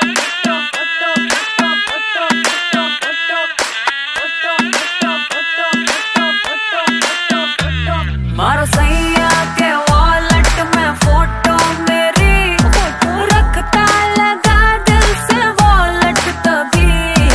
मारो सैया के वॉलेट में फोटो मेरी रखता लगा दिल से वॉलेट तभी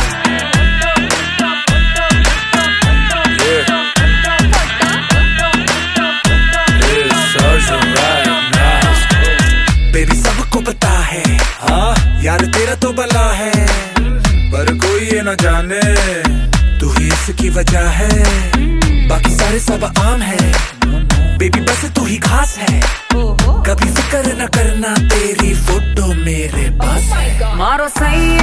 बेबी सबको पता है हाँ यार तेरा तो भला है पर कोई ये न जाने तू ही इसकी वजह है बाकी सारे सब आम है बेबी बस तू ही खास है कभी फिक्र न करना तेरी फोटो मेरे पास है मारो सैया